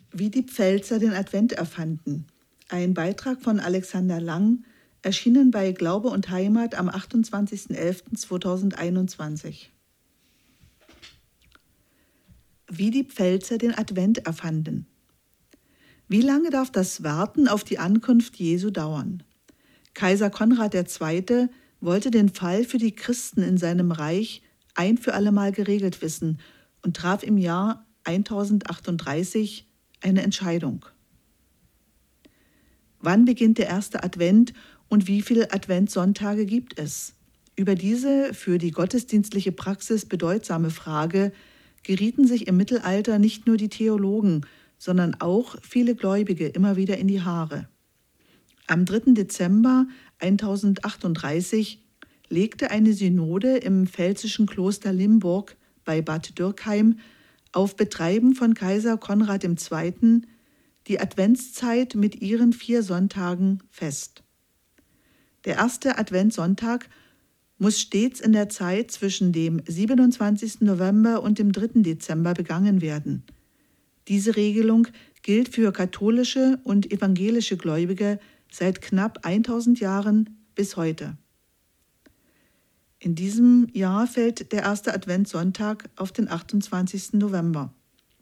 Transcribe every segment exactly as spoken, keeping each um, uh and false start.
Wie die Pfälzer den Advent erfanden. Ein Beitrag von Alexander Lang, erschienen bei Glaube und Heimat am achtundzwanzigsten elften zweitausendeinundzwanzig. Wie die Pfälzer den Advent erfanden. Wie lange darf das Warten auf die Ankunft Jesu dauern? Kaiser Konrad der Zweite wollte den Fall für die Christen in seinem Reich ein für allemal geregelt wissen und traf im Jahr tausendachtunddreißig eine Entscheidung. Wann beginnt der erste Advent und wie viele Adventssonntage gibt es? Über diese für die gottesdienstliche Praxis bedeutsame Frage gerieten sich im Mittelalter nicht nur die Theologen, sondern auch viele Gläubige immer wieder in die Haare. Am dritten Dezember tausendachtunddreißig legte eine Synode im pfälzischen Kloster Limburg bei Bad Dürkheim auf Betreiben von Kaiser Konrad der Zweite die Adventszeit mit ihren vier Sonntagen fest. Der erste Adventssonntag muss stets in der Zeit zwischen dem siebenundzwanzigsten November und dem dritten Dezember begangen werden. Diese Regelung gilt für katholische und evangelische Gläubige seit knapp tausend Jahren bis heute. In diesem Jahr fällt der erste Adventssonntag auf den achtundzwanzigsten November.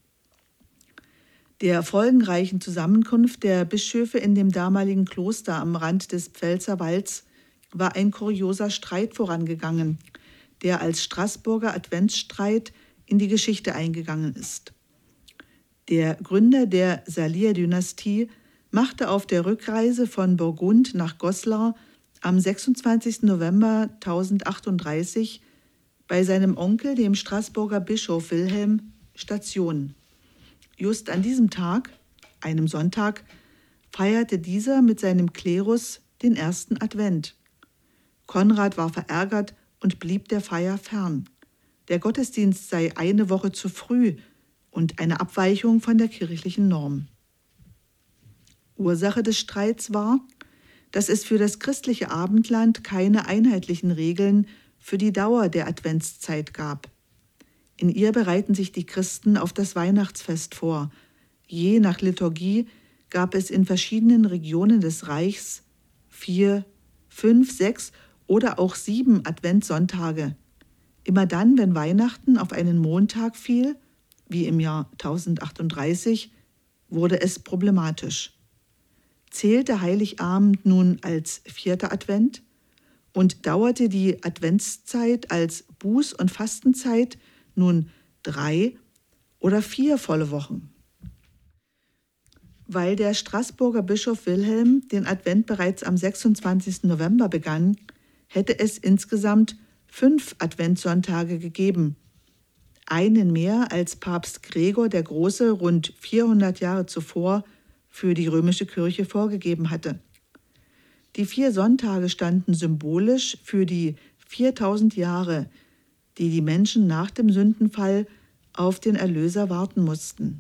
Der folgenreichen Zusammenkunft der Bischöfe in dem damaligen Kloster am Rand des Pfälzerwalds war ein kurioser Streit vorangegangen, der als Straßburger Adventsstreit in die Geschichte eingegangen ist. Der Gründer der Salier-Dynastie machte auf der Rückreise von Burgund nach Goslar am sechsundzwanzigsten November tausendachtunddreißig bei seinem Onkel, dem Straßburger Bischof Wilhelm, Station. Just an diesem Tag, einem Sonntag, feierte dieser mit seinem Klerus den ersten Advent. Konrad war verärgert und blieb der Feier fern. Der Gottesdienst sei eine Woche zu früh und eine Abweichung von der kirchlichen Norm. Ursache des Streits war, dass es für das christliche Abendland keine einheitlichen Regeln für die Dauer der Adventszeit gab. In ihr bereiten sich die Christen auf das Weihnachtsfest vor. Je nach Liturgie gab es in verschiedenen Regionen des Reichs vier, fünf, sechs oder auch sieben Adventssonntage. Immer dann, wenn Weihnachten auf einen Montag fiel, wie im Jahr tausendachtunddreißig, wurde es problematisch. Zählte Heiligabend nun als vierter Advent und dauerte die Adventszeit als Buß- und Fastenzeit nun drei oder vier volle Wochen? Weil der Straßburger Bischof Wilhelm den Advent bereits am sechsundzwanzigsten November begann, hätte es insgesamt fünf Adventssonntage gegeben. Einen mehr als Papst Gregor der Große rund vierhundert Jahre zuvor für die römische Kirche vorgegeben hatte. Die vier Sonntage standen symbolisch für die viertausend Jahre, die die Menschen nach dem Sündenfall auf den Erlöser warten mussten.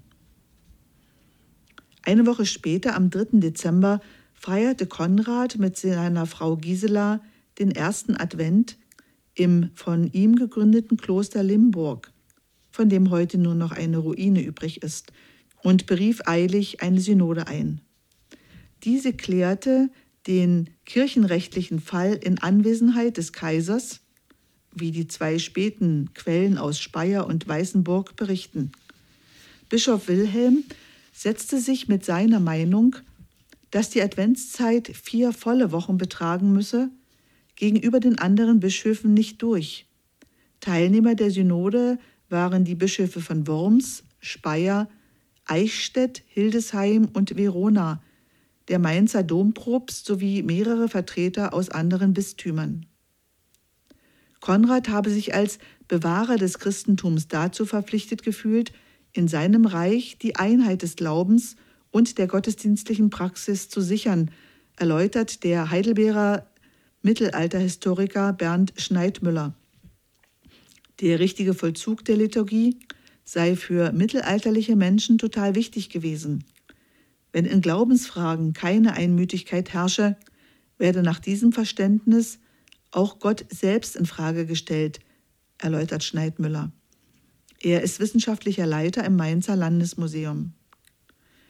Eine Woche später, am dritten Dezember, feierte Konrad mit seiner Frau Gisela den ersten Advent im von ihm gegründeten Kloster Limburg, von dem heute nur noch eine Ruine übrig ist, und berief eilig eine Synode ein. Diese klärte den kirchenrechtlichen Fall in Anwesenheit des Kaisers, wie die zwei späten Quellen aus Speyer und Weißenburg berichten. Bischof Wilhelm setzte sich mit seiner Meinung, dass die Adventszeit vier volle Wochen betragen müsse, gegenüber den anderen Bischöfen nicht durch. Teilnehmer der Synode waren die Bischöfe von Worms, Speyer, Eichstätt, Hildesheim und Verona, der Mainzer Dompropst sowie mehrere Vertreter aus anderen Bistümern. Konrad habe sich als Bewahrer des Christentums dazu verpflichtet gefühlt, in seinem Reich die Einheit des Glaubens und der gottesdienstlichen Praxis zu sichern, erläutert der Heidelberger Mittelalterhistoriker Bernd Schneidmüller. Der richtige Vollzug der Liturgie sei für mittelalterliche Menschen total wichtig gewesen. Wenn in Glaubensfragen keine Einmütigkeit herrsche, werde nach diesem Verständnis auch Gott selbst in Frage gestellt, erläutert Schneidmüller. Er ist wissenschaftlicher Leiter im Mainzer Landesmuseum.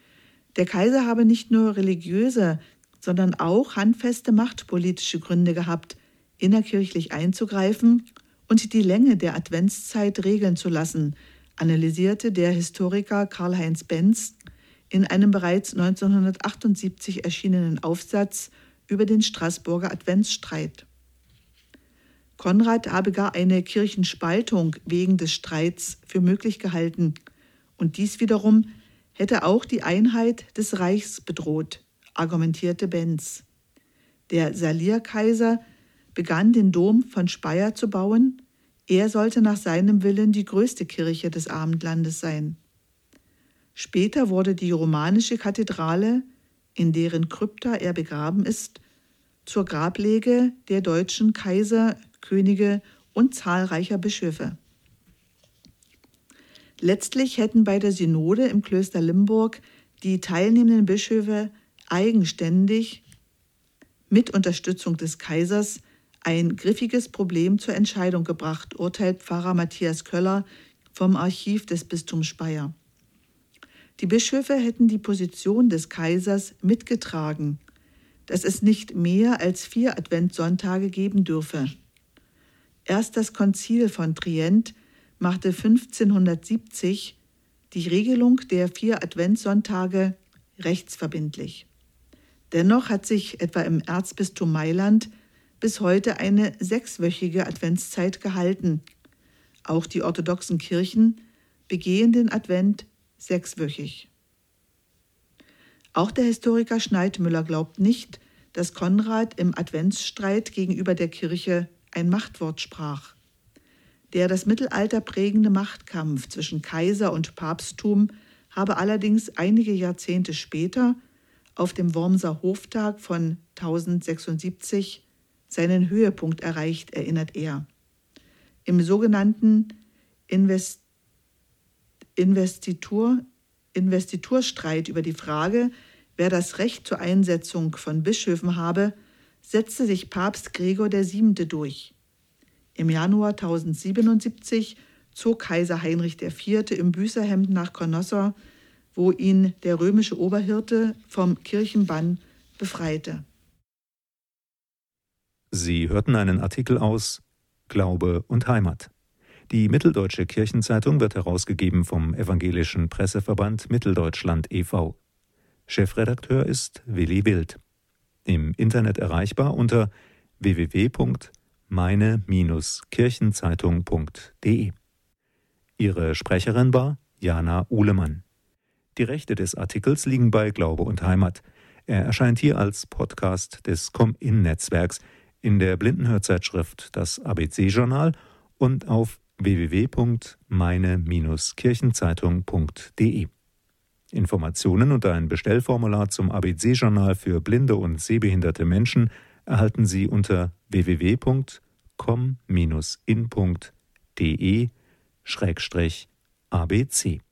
Der Kaiser habe nicht nur religiöse, sondern auch handfeste machtpolitische Gründe gehabt, innerkirchlich einzugreifen und die Länge der Adventszeit regeln zu lassen, analysierte der Historiker Karl-Heinz Benz in einem bereits neunzehnhundertachtundsiebzig erschienenen Aufsatz über den Straßburger Adventsstreit. Konrad habe gar eine Kirchenspaltung wegen des Streits für möglich gehalten und dies wiederum hätte auch die Einheit des Reichs bedroht, argumentierte Benz. Der Salierkaiser begann den Dom von Speyer zu bauen. Er sollte nach seinem Willen die größte Kirche des Abendlandes sein. Später wurde die romanische Kathedrale, in deren Krypta er begraben ist, zur Grablege der deutschen Kaiser, Könige und zahlreicher Bischöfe. Letztlich hätten bei der Synode im Klöster Limburg die teilnehmenden Bischöfe eigenständig mit Unterstützung des Kaisers ein griffiges Problem zur Entscheidung gebracht, urteilt Pfarrer Matthias Köller vom Archiv des Bistums Speyer. Die Bischöfe hätten die Position des Kaisers mitgetragen, dass es nicht mehr als vier Adventssonntage geben dürfe. Erst das Konzil von Trient machte fünfzehnhundertsiebzig die Regelung der vier Adventssonntage rechtsverbindlich. Dennoch hat sich etwa im Erzbistum Mailand bis heute eine sechswöchige Adventszeit gehalten. Auch die orthodoxen Kirchen begehen den Advent sechswöchig. Auch der Historiker Schneidmüller glaubt nicht, dass Konrad im Adventsstreit gegenüber der Kirche ein Machtwort sprach. Der das Mittelalter prägende Machtkampf zwischen Kaiser und Papsttum habe allerdings einige Jahrzehnte später auf dem Wormser Hoftag von tausendsechsundsiebzig seinen Höhepunkt erreicht, erinnert er. Im sogenannten Invest- Investitur, Investiturstreit über die Frage, wer das Recht zur Einsetzung von Bischöfen habe, setzte sich Papst Gregor der Siebente durch. Im Januar tausendsiebenundsiebzig zog Kaiser Heinrich der Vierte im Büßerhemd nach Canossa, wo ihn der römische Oberhirte vom Kirchenbann befreite. Sie hörten einen Artikel aus Glaube und Heimat. Die Mitteldeutsche Kirchenzeitung wird herausgegeben vom Evangelischen Presseverband Mitteldeutschland e V Chefredakteur ist Willi Wild. Im Internet erreichbar unter w w w punkt meine Bindestrich kirchenzeitung punkt d e. Ihre Sprecherin war Jana Uhlemann. Die Rechte des Artikels liegen bei Glaube und Heimat. Er erscheint hier als Podcast des Com-In-Netzwerks in der Blindenhörzeitschrift Das A B C-Journal und auf w w w punkt meine Bindestrich kirchenzeitung punkt d e. Informationen und ein Bestellformular zum A B C-Journal für blinde und sehbehinderte Menschen erhalten Sie unter w w w punkt com Bindestrich in punkt d e Schrägstrich A B C.